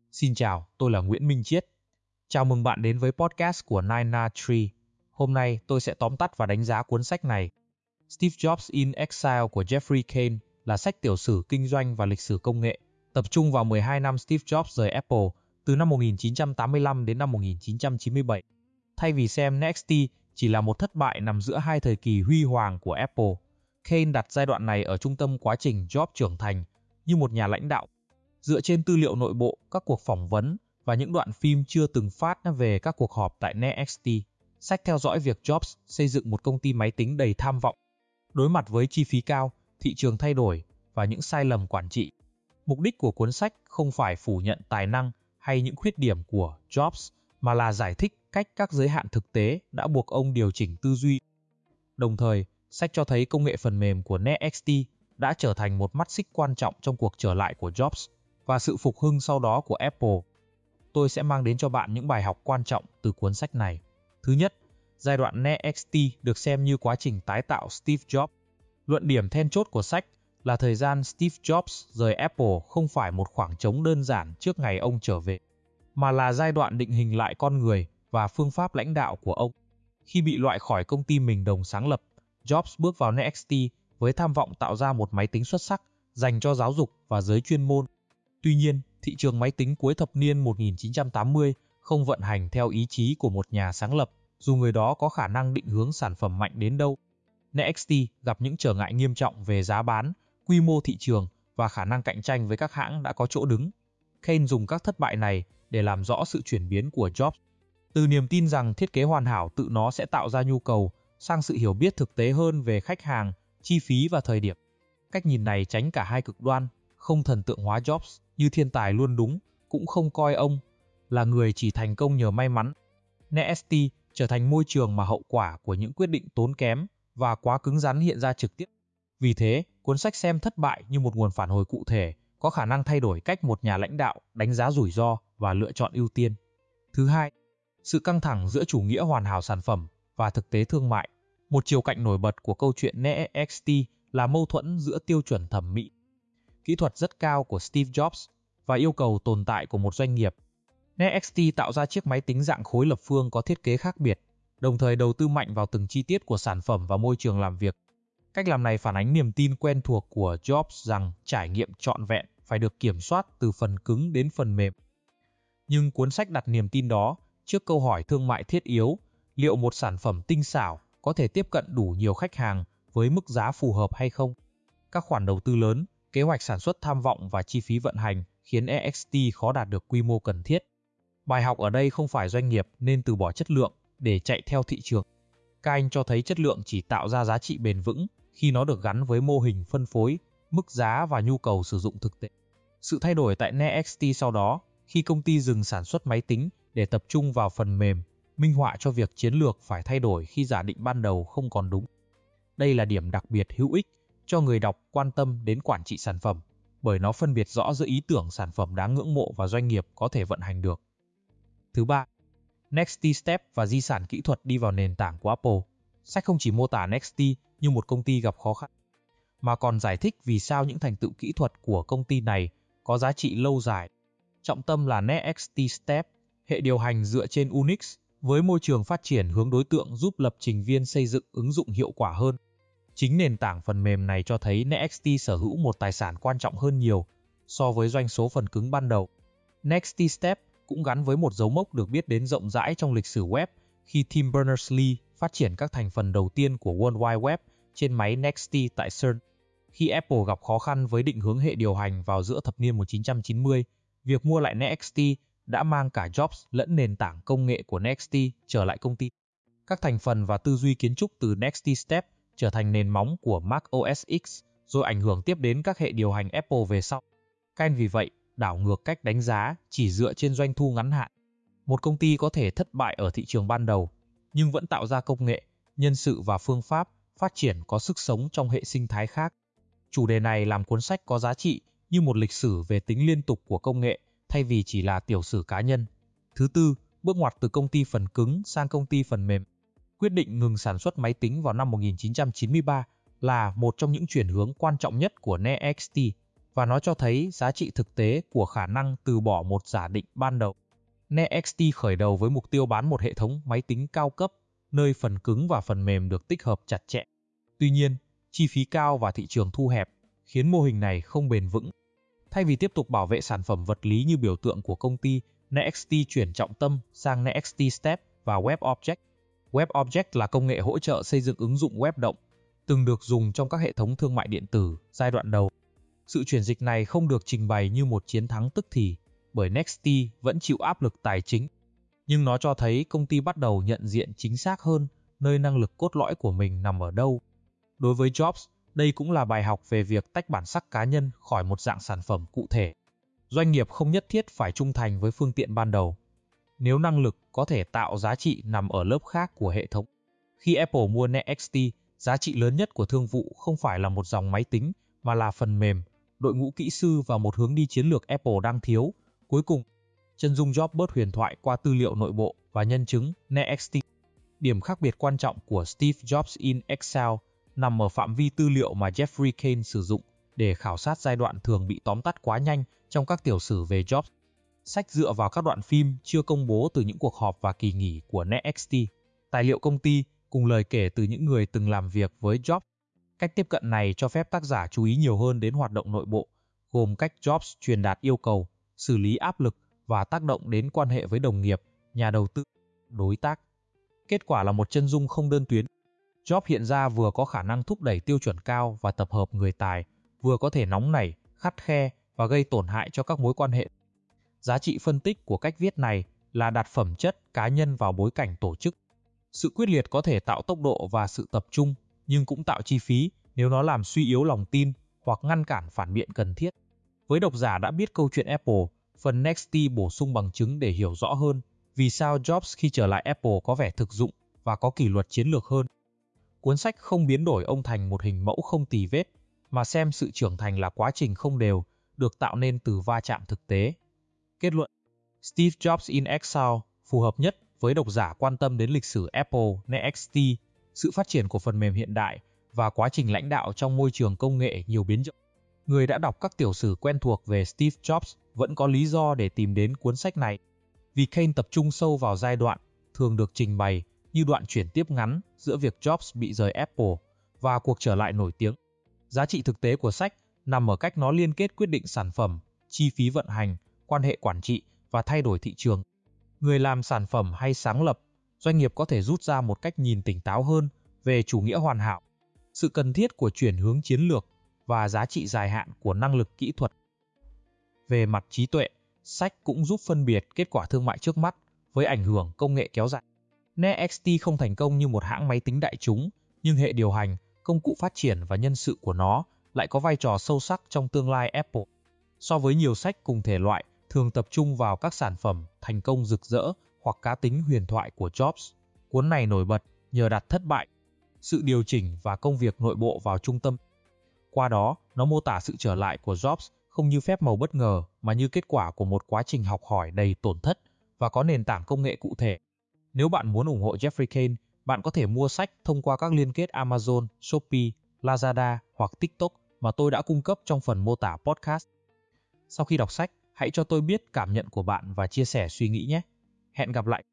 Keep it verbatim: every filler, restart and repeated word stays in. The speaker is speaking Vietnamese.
Xin chào, tôi là Nguyễn Minh Chiết. Chào mừng bạn đến với podcast của Nine A Tree. Hôm nay tôi sẽ tóm tắt và đánh giá cuốn sách này. Steve Jobs in Exile của Jeffrey Kane là sách tiểu sử kinh doanh và lịch sử công nghệ, tập trung vào mười hai năm Steve Jobs rời Apple từ năm một nghìn chín trăm tám mươi lăm đến năm một nghìn chín trăm chín mươi bảy. Thay vì xem Next chỉ là một thất bại nằm giữa hai thời kỳ huy hoàng của Apple, Kane đặt giai đoạn này ở trung tâm quá trình Jobs trưởng thành như một nhà lãnh đạo. Dựa trên tư liệu nội bộ, các cuộc phỏng vấn và những đoạn phim chưa từng phát về các cuộc họp tại Next, sách theo dõi việc Jobs xây dựng một công ty máy tính đầy tham vọng. Đối mặt với chi phí cao, thị trường thay đổi và những sai lầm quản trị. Mục đích của cuốn sách không phải phủ nhận tài năng hay những khuyết điểm của Jobs, mà là giải thích cách các giới hạn thực tế đã buộc ông điều chỉnh tư duy. Đồng thời, sách cho thấy công nghệ phần mềm của Next đã trở thành một mắt xích quan trọng trong cuộc trở lại của Jobs và sự phục hưng sau đó của Apple. Tôi sẽ mang đến cho bạn những bài học quan trọng từ cuốn sách này. Thứ nhất, giai đoạn Next được xem như quá trình tái tạo Steve Jobs. Luận điểm then chốt của sách là thời gian Steve Jobs rời Apple không phải một khoảng trống đơn giản trước ngày ông trở về, mà là giai đoạn định hình lại con người và phương pháp lãnh đạo của ông. Khi bị loại khỏi công ty mình đồng sáng lập, Jobs bước vào Next với tham vọng tạo ra một máy tính xuất sắc dành cho giáo dục và giới chuyên môn. Tuy nhiên, thị trường máy tính cuối thập niên một nghìn chín trăm tám mươi không vận hành theo ý chí của một nhà sáng lập, dù người đó có khả năng định hướng sản phẩm mạnh đến đâu. Next gặp những trở ngại nghiêm trọng về giá bán, quy mô thị trường và khả năng cạnh tranh với các hãng đã có chỗ đứng. Kane dùng các thất bại này để làm rõ sự chuyển biến của Jobs. Từ niềm tin rằng thiết kế hoàn hảo tự nó sẽ tạo ra nhu cầu, sang sự hiểu biết thực tế hơn về khách hàng, chi phí và thời điểm. Cách nhìn này tránh cả hai cực đoan, không thần tượng hóa Jobs như thiên tài luôn đúng, cũng không coi ông là người chỉ thành công nhờ may mắn. Next trở thành môi trường mà hậu quả của những quyết định tốn kém và quá cứng rắn hiện ra trực tiếp. Vì thế, cuốn sách xem thất bại như một nguồn phản hồi cụ thể, có khả năng thay đổi cách một nhà lãnh đạo đánh giá rủi ro và lựa chọn ưu tiên. Thứ hai, sự căng thẳng giữa chủ nghĩa hoàn hảo sản phẩm và thực tế thương mại. Một chiều cạnh nổi bật của câu chuyện Next là mâu thuẫn giữa tiêu chuẩn thẩm mỹ, kỹ thuật rất cao của Steve Jobs và yêu cầu tồn tại của một doanh nghiệp. Next tạo ra chiếc máy tính dạng khối lập phương có thiết kế khác biệt, đồng thời đầu tư mạnh vào từng chi tiết của sản phẩm và môi trường làm việc. Cách làm này phản ánh niềm tin quen thuộc của Jobs rằng trải nghiệm trọn vẹn phải được kiểm soát từ phần cứng đến phần mềm. Nhưng cuốn sách đặt niềm tin đó trước câu hỏi thương mại thiết yếu, liệu một sản phẩm tinh xảo có thể tiếp cận đủ nhiều khách hàng với mức giá phù hợp hay không? Các khoản đầu tư lớn, kế hoạch sản xuất tham vọng và chi phí vận hành khiến Next khó đạt được quy mô cần thiết. Bài học ở đây không phải doanh nghiệp nên từ bỏ chất lượng để chạy theo thị trường. Các anh cho thấy chất lượng chỉ tạo ra giá trị bền vững khi nó được gắn với mô hình phân phối, mức giá và nhu cầu sử dụng thực tế. Sự thay đổi tại Next sau đó, khi công ty dừng sản xuất máy tính để tập trung vào phần mềm, minh họa cho việc chiến lược phải thay đổi khi giả định ban đầu không còn đúng. Đây là điểm đặc biệt hữu ích cho người đọc quan tâm đến quản trị sản phẩm, bởi nó phân biệt rõ giữa ý tưởng sản phẩm đáng ngưỡng mộ và doanh nghiệp có thể vận hành được. Thứ ba, Next Step và di sản kỹ thuật đi vào nền tảng của Apple. Sách không chỉ mô tả Next như một công ty gặp khó khăn, mà còn giải thích vì sao những thành tựu kỹ thuật của công ty này có giá trị lâu dài. Trọng tâm là Next Step, hệ điều hành dựa trên Unix, với môi trường phát triển hướng đối tượng giúp lập trình viên xây dựng ứng dụng hiệu quả hơn. Chính nền tảng phần mềm này cho thấy Next sở hữu một tài sản quan trọng hơn nhiều so với doanh số phần cứng ban đầu. Next Step cũng gắn với một dấu mốc được biết đến rộng rãi trong lịch sử web khi Tim Berners-Lee phát triển các thành phần đầu tiên của World Wide Web trên máy Next tại xê e rờ en. Khi Apple gặp khó khăn với định hướng hệ điều hành vào giữa thập niên một nghìn chín trăm chín mươi, việc mua lại Next đã mang cả Jobs lẫn nền tảng công nghệ của Next trở lại công ty. Các thành phần và tư duy kiến trúc từ Next Step trở thành nền móng của Mac ô ét X, rồi ảnh hưởng tiếp đến các hệ điều hành Apple về sau. Kane vì vậy đảo ngược cách đánh giá chỉ dựa trên doanh thu ngắn hạn. Một công ty có thể thất bại ở thị trường ban đầu, nhưng vẫn tạo ra công nghệ, nhân sự và phương pháp phát triển có sức sống trong hệ sinh thái khác. Chủ đề này làm cuốn sách có giá trị như một lịch sử về tính liên tục của công nghệ thay vì chỉ là tiểu sử cá nhân. Thứ tư, bước ngoặt từ công ty phần cứng sang công ty phần mềm. Quyết định ngừng sản xuất máy tính vào năm một nghìn chín trăm chín mươi ba là một trong những chuyển hướng quan trọng nhất của Next. và nó cho thấy giá trị thực tế của khả năng từ bỏ một giả định ban đầu. Next khởi đầu với mục tiêu bán một hệ thống máy tính cao cấp, nơi phần cứng và phần mềm được tích hợp chặt chẽ. Tuy nhiên, chi phí cao và thị trường thu hẹp khiến mô hình này không bền vững. Thay vì tiếp tục bảo vệ sản phẩm vật lý như biểu tượng của công ty, Next chuyển trọng tâm sang Next Step và Web Object. Web Object là công nghệ hỗ trợ xây dựng ứng dụng web động, từng được dùng trong các hệ thống thương mại điện tử giai đoạn đầu. Sự chuyển dịch này không được trình bày như một chiến thắng tức thì, bởi Next vẫn chịu áp lực tài chính. Nhưng nó cho thấy công ty bắt đầu nhận diện chính xác hơn nơi năng lực cốt lõi của mình nằm ở đâu. Đối với Jobs, đây cũng là bài học về việc tách bản sắc cá nhân khỏi một dạng sản phẩm cụ thể. Doanh nghiệp không nhất thiết phải trung thành với phương tiện ban đầu, nếu năng lực có thể tạo giá trị nằm ở lớp khác của hệ thống. Khi Apple mua Next, giá trị lớn nhất của thương vụ không phải là một dòng máy tính, mà là phần mềm, đội ngũ kỹ sư và một hướng đi chiến lược Apple đang thiếu. Cuối cùng, chân dung Jobs bớt huyền thoại qua tư liệu nội bộ và nhân chứng Next. Điểm khác biệt quan trọng của Steve Jobs in Excel nằm ở phạm vi tư liệu mà Jeffrey Kane sử dụng để khảo sát giai đoạn thường bị tóm tắt quá nhanh trong các tiểu sử về Jobs. Sách dựa vào các đoạn phim chưa công bố từ những cuộc họp và kỳ nghỉ của Next, tài liệu công ty cùng lời kể từ những người từng làm việc với Jobs. Cách tiếp cận này cho phép tác giả chú ý nhiều hơn đến hoạt động nội bộ, gồm cách Jobs truyền đạt yêu cầu, xử lý áp lực và tác động đến quan hệ với đồng nghiệp, nhà đầu tư, đối tác. Kết quả là một chân dung không đơn tuyến. Jobs hiện ra vừa có khả năng thúc đẩy tiêu chuẩn cao và tập hợp người tài, vừa có thể nóng nảy, khắt khe và gây tổn hại cho các mối quan hệ. Giá trị phân tích của cách viết này là đặt phẩm chất cá nhân vào bối cảnh tổ chức. Sự quyết liệt có thể tạo tốc độ và sự tập trung, nhưng cũng tạo chi phí nếu nó làm suy yếu lòng tin hoặc ngăn cản phản biện cần thiết. Với độc giả đã biết câu chuyện Apple, phần Next bổ sung bằng chứng để hiểu rõ hơn vì sao Jobs khi trở lại Apple có vẻ thực dụng và có kỷ luật chiến lược hơn. Cuốn sách không biến đổi ông thành một hình mẫu không tì vết, mà xem sự trưởng thành là quá trình không đều, được tạo nên từ va chạm thực tế. Kết luận: Steve Jobs in Excel phù hợp nhất với độc giả quan tâm đến lịch sử Apple Next, sự phát triển của phần mềm hiện đại và quá trình lãnh đạo trong môi trường công nghệ nhiều biến động. Người đã đọc các tiểu sử quen thuộc về Steve Jobs vẫn có lý do để tìm đến cuốn sách này, vì Kane tập trung sâu vào giai đoạn thường được trình bày như đoạn chuyển tiếp ngắn giữa việc Jobs bị rời Apple và cuộc trở lại nổi tiếng. Giá trị thực tế của sách nằm ở cách nó liên kết quyết định sản phẩm, chi phí vận hành, quan hệ quản trị và thay đổi thị trường. Người làm sản phẩm hay sáng lập, doanh nghiệp có thể rút ra một cách nhìn tỉnh táo hơn về chủ nghĩa hoàn hảo, sự cần thiết của chuyển hướng chiến lược và giá trị dài hạn của năng lực kỹ thuật. Về mặt trí tuệ, sách cũng giúp phân biệt kết quả thương mại trước mắt với ảnh hưởng công nghệ kéo dài. Next không thành công như một hãng máy tính đại chúng, nhưng hệ điều hành, công cụ phát triển và nhân sự của nó lại có vai trò sâu sắc trong tương lai Apple. So với nhiều sách cùng thể loại thường tập trung vào các sản phẩm thành công rực rỡ hoặc cá tính huyền thoại của Jobs, cuốn này nổi bật nhờ đặt thất bại, sự điều chỉnh và công việc nội bộ vào trung tâm. Qua đó, nó mô tả sự trở lại của Jobs không như phép màu bất ngờ mà như kết quả của một quá trình học hỏi đầy tổn thất và có nền tảng công nghệ cụ thể. Nếu bạn muốn ủng hộ Jeffrey Kane, bạn có thể mua sách thông qua các liên kết Amazon, Shopee, Lazada hoặc TikTok mà tôi đã cung cấp trong phần mô tả podcast. Sau khi đọc sách, hãy cho tôi biết cảm nhận của bạn và chia sẻ suy nghĩ nhé. Hẹn gặp lại!